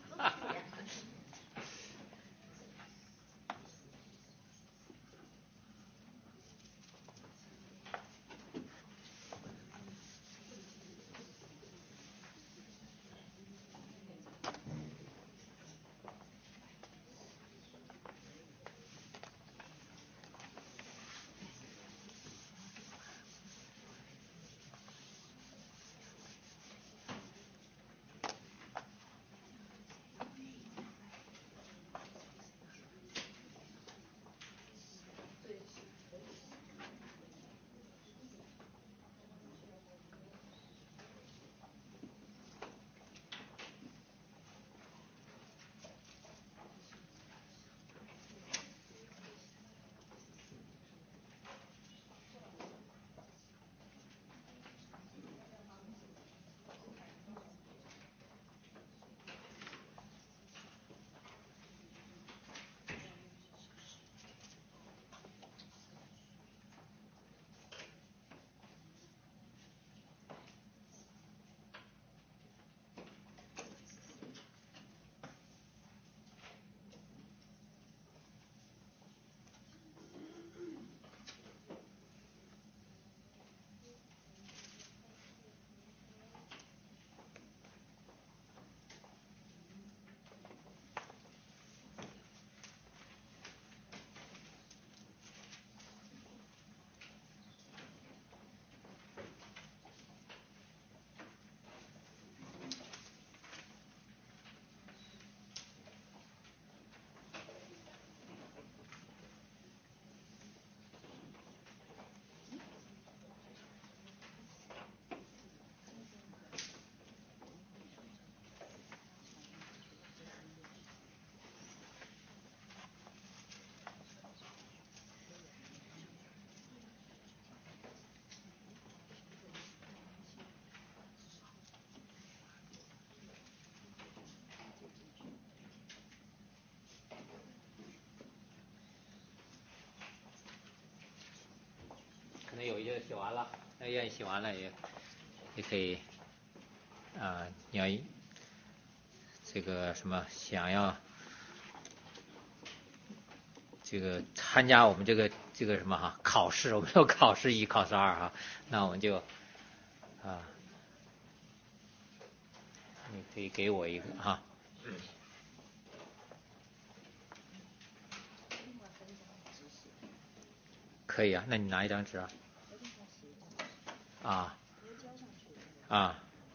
可能有一些写完了，那愿意写完了也也可以啊、呃，你要这个什么想要这个参加我们这个这个什么哈考试，我们有考试一考试二哈，那我们就啊，你可以给我一个哈。可以啊，那你拿一张纸啊。啊啊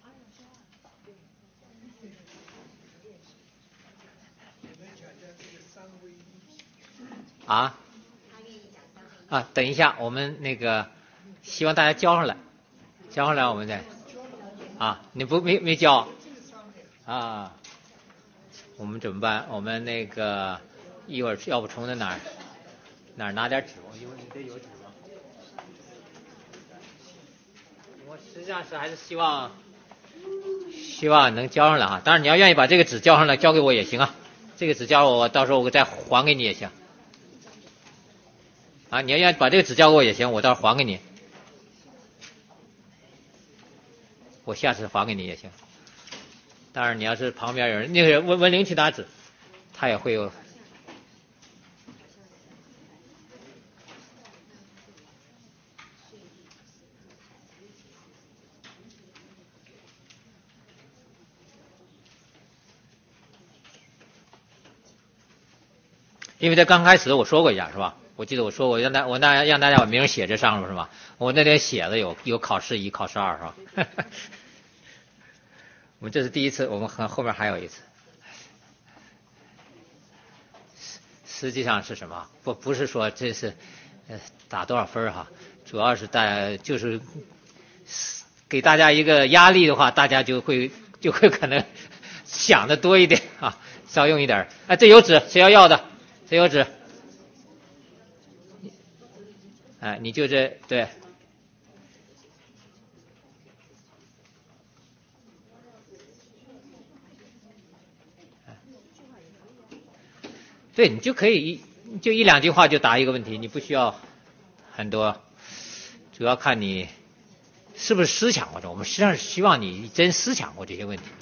啊啊！等一下，我们那个希望大家交上来，交上来我们再啊，你不没没交啊？我们怎么办？我们那个一会儿要不从那哪儿哪儿拿点纸？我一会儿你这有纸吗？我实际上是还是希望希望能交上来哈。当然你要愿意把这个纸交上来，交给我也行啊。这个纸交我，到时候我再还给你也行。啊，你要愿意把这个纸交给我也行，我到时候还给你。我下次还给你也行。当然你要是旁边有人，那个人文文玲去拿纸，他也会有。因为在刚开始我说过一下是吧？我记得我说过让大我那让大家把名写这上了是吧？我那天写的有有考试一考试二是吧？我们这是第一次，我们后面还有一次。实际上是什么？不不是说这是呃打多少分哈，主要是大家就是给大家一个压力的话，大家就会就会可能想的多一点啊，少用一点。哎，这有纸，谁要要的？谁有纸？哎，你就这对。对，你就可以一就一两句话就答一个问题，你不需要很多，主要看你是不是思想过这，我们实际上是希望你真思想过这些问题。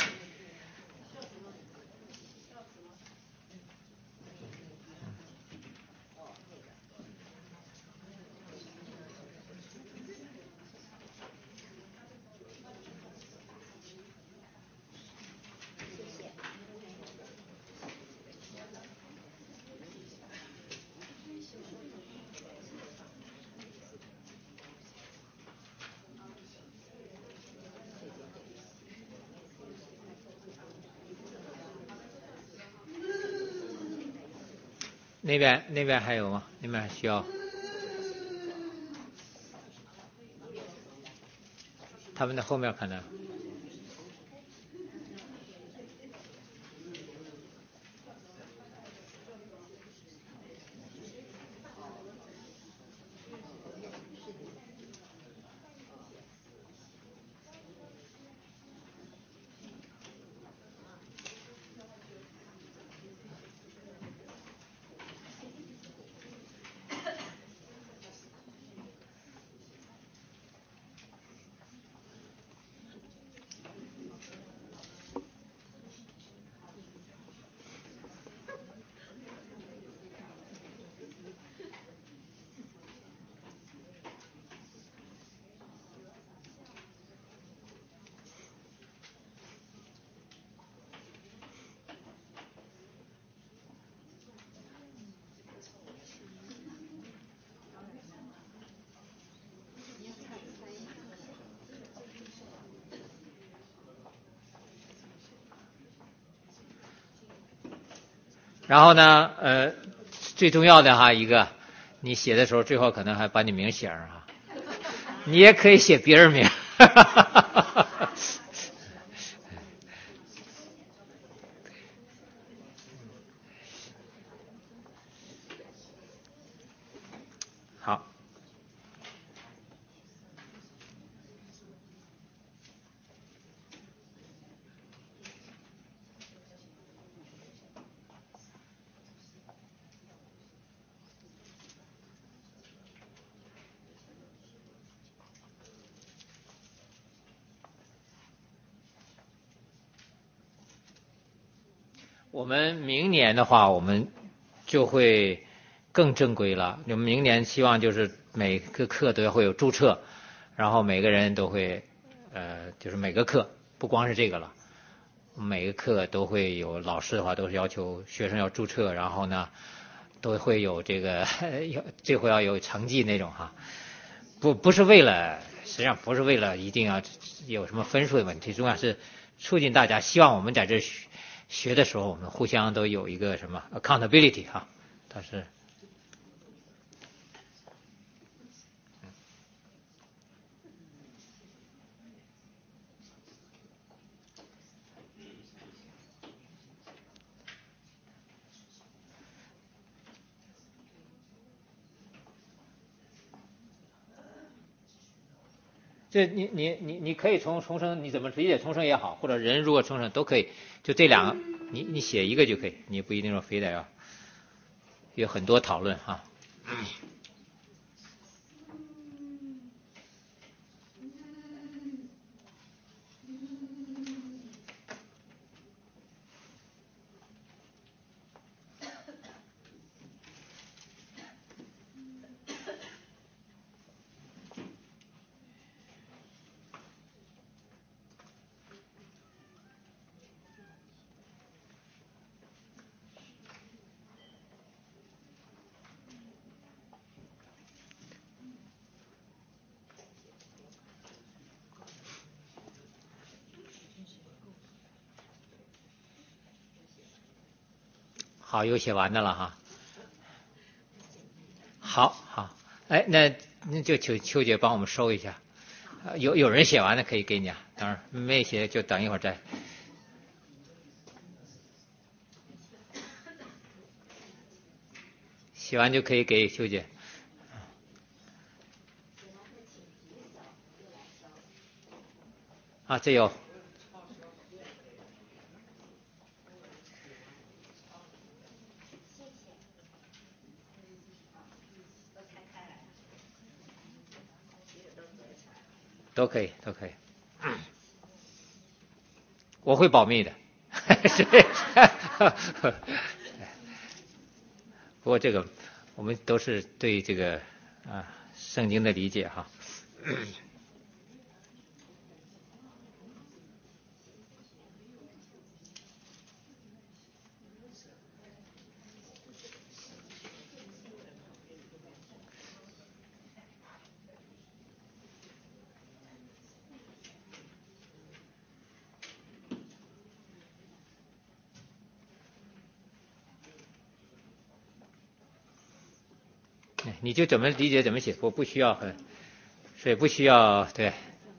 那边那边还有吗？那边需要？他们的后面可能。然后呢，呃，最重要的哈一个，你写的时候最后可能还把你名写上哈，你也可以写别人名。好，我们明年的话，我们就会更正规了。我们明年希望就是每个课都会有注册，然后每个人都会，呃，就是每个课不光是这个了，每个课都会有老师的话都是要求学生要注册，然后呢，都会有这个要最后要有成绩那种哈，不不是为了，实际上不是为了一定要有什么分数的问题，重要是促进大家，希望我们在这学学的时候，我们互相都有一个什么 accountability 哈，它是。这你你你你可以从重生，你怎么理解重生也好，或者人如果重生都可以，就这两个，你你写一个就可以，你不一定说非得要，有很多讨论哈。好，有写完的了哈。好好，哎，那那就求秋姐帮我们收一下。有有人写完的可以给你啊，当然没写就等一会儿再。写完就可以给秋姐。啊，这有。 都可以，都可以。我会保密的。不过这个我们都是对这个啊圣经的理解哈。你就怎么理解怎么写，我不需要很，所以不需要对。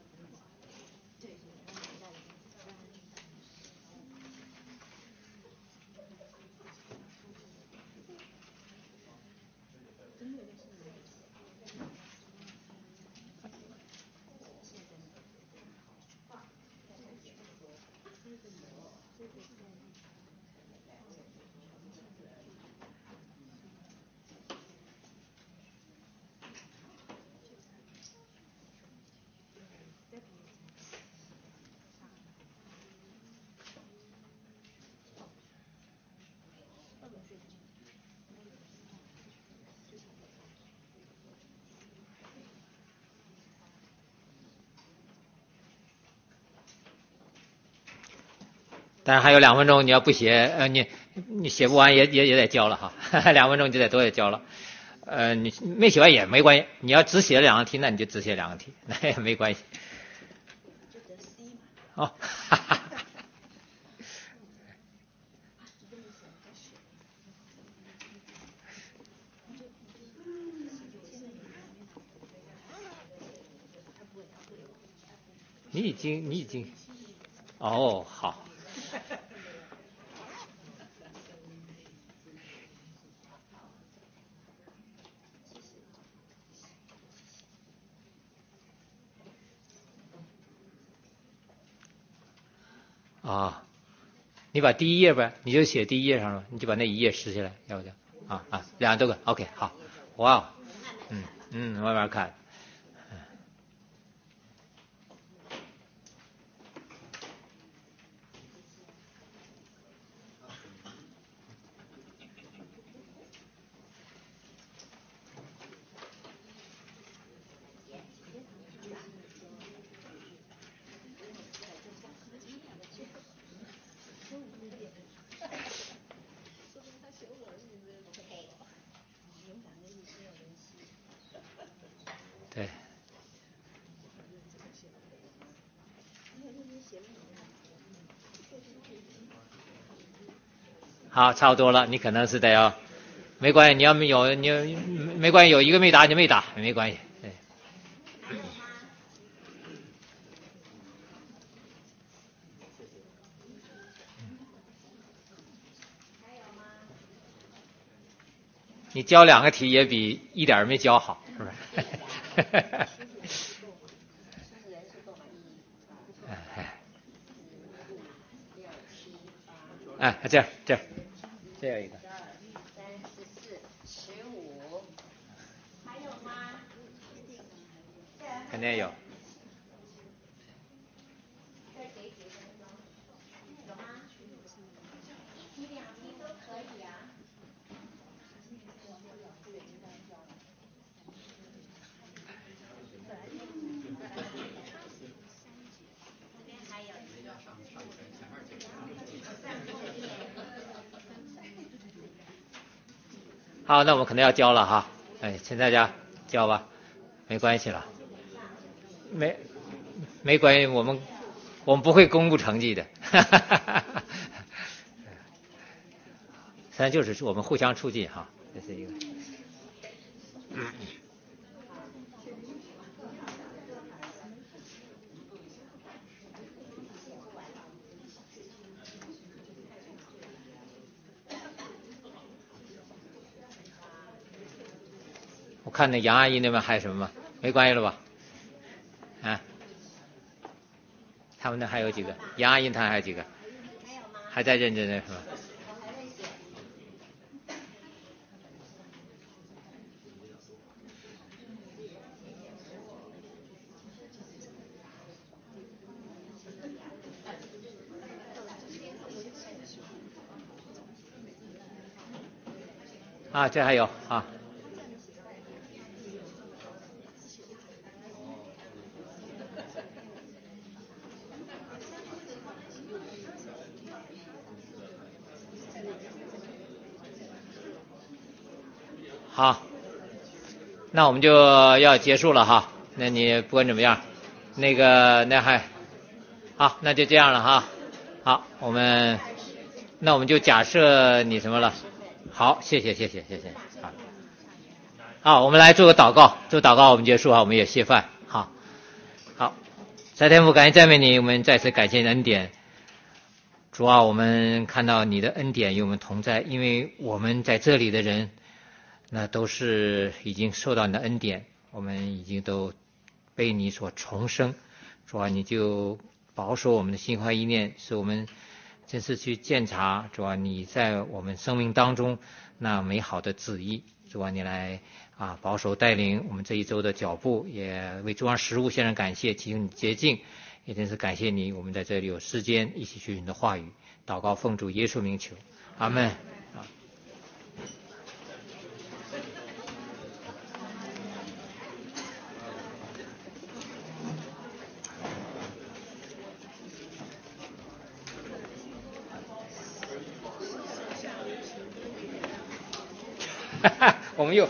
但是还有两分钟，你要不写，呃，你你写不完也也也得交了哈，两分钟就得都得交了。呃，你没写完也没关系，你要只写两个题，那你就只写两个题，那也没关系。哦，哈哈。你已经，你已经，哦，好。啊，你把第一页呗，你就写第一页上了，你就把那一页撕下来，要不就啊啊，两个都可 ，OK， 好，哇，嗯嗯，慢慢看。对。好，差不多了，你可能是得要，没关系，你要没有你没关系，有一个没打你就没打，没关系。对。你教两个题也比一点没教好，是不是？哎，这样这样，这样一个。 三十四十五，还有吗？ 肯定有。 再给几分钟？有吗？你两题都可以啊。这边还有一个。 好，那我们可能要交了哈，哎，请大家交吧，没关系了，没没关系，我们我们不会公布成绩的，实际上就是我们互相促进哈，这是一个。嗯。我看那杨阿姨那边还有什么吗？没关系了吧？啊，他们那还有几个？杨阿姨她还有几个？还在认真的是吧？ 啊，这还有啊。好，那我们就要结束了哈。那你不管怎么样，那个那还好，那就这样了哈。好，我们那我们就假设你什么了。好，谢谢谢谢谢谢。好，好，我们来做个祷告，做祷告我们结束哈，我们也谢饭。好，好，在天父感谢赞美你，我们再次感谢你的恩典。主啊，我们看到你的恩典与我们同在，因为我们在这里的人。那都是已经受到你的恩典，我们已经都被你所重生。主啊，你就保守我们的心怀意念，使我们真是去鉴察主啊你在我们生命当中那美好的旨意。主啊，你来啊保守带领我们这一周的脚步，也为中央食物献上感谢，祈求你洁净，也真是感谢你，我们在这里有时间一起去你的话语。祷告奉主耶稣名求，阿们。我们又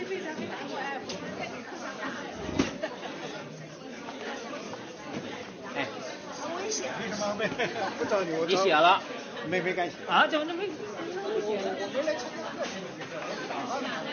哎， 危险！为什么没不找你？我你写了？ 没没敢写啊？怎么都没？ 我我没来参加。